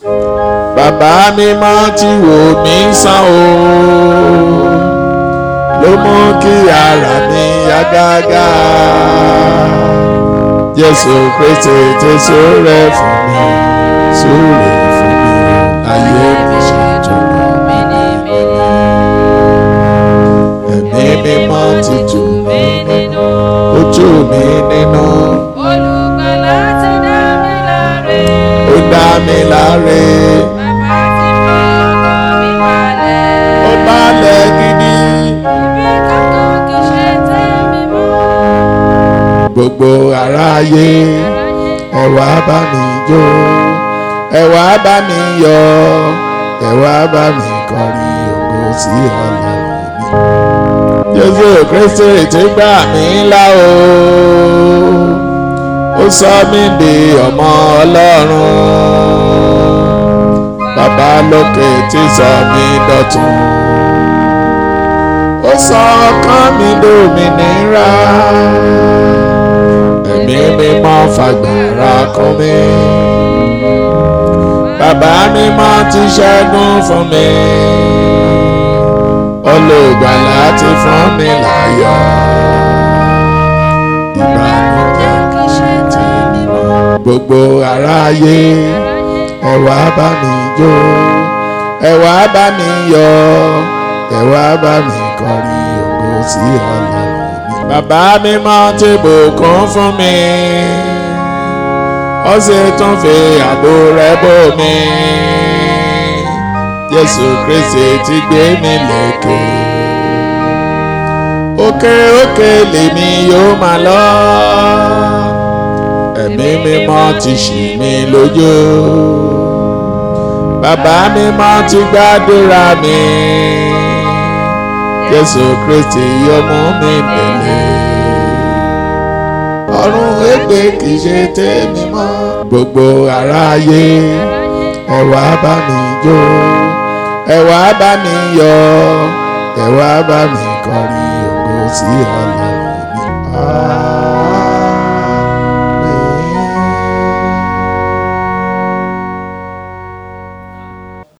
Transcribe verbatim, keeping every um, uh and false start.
bàbá mímọ́ tí wò mí sàn o ló mú kí ara mi yá gágá. Jésù Kristi ti súre fún mi, súre fún mi, ayé mi ṣe jọ̀wọ́ ẹ̀mí mímọ́ ti tù mí nínú, ó tù mí nínú. Olùgbàlà ti dá mi láre, ó dá mi láre. bàbá ti fi ọkàn mi balẹ̀, ó balẹ̀ gidi. ibi kankan kì í ṣe tèmi mọ́. Gbogbo aráyé ẹ wá bá mi jó, ẹ wá bá mi yọ̀, ẹ wá bá mi kọrin ògo sí Ọlọ́run mi. Jésù Kristi ti gbà mí là o, ó sọ mí di ọmọ Ọlọ́run. Bàbá lókè ti sọ mí dọ̀tun, ó sọ ọkàn mi dòmìnira. Ẹ̀mí mímọ́ fagbára kún mi, bàbá mímọ́ ti ṣẹ́gun fún mi. Olùgbàlà ti fún mi láyọ̀, ìbànújẹ́ kì í ṣe tèmi mọ́. Gbogbo aráyé ẹ wá bá mi jó, ẹ wá bá mi yọ̀, ẹ wá bá mi kọrin ògo sí Ọlọ́run mi. Bàbá mímọ́ ti bùkún fún mi, ó sì tún fi ààbò rẹ̀ bò mí. Jésù Kristi ti gbé mi lékè, òkè òkè lèmi yóò máa lọ. Ẹ̀mí mímọ́ ti ṣì mí lójú, bàbá mímọ́ ti gbàdúrà mi. Jésù Kristi yóò mú mi délé, ọ̀run ègbé kì í ṣe tèmi mọ́. Gbogbo aráyé ẹ wá bá mi jó, ẹ wá bá mi yọ̀, ẹ wá bá mi kọrin ògo sí Ọlọ́run.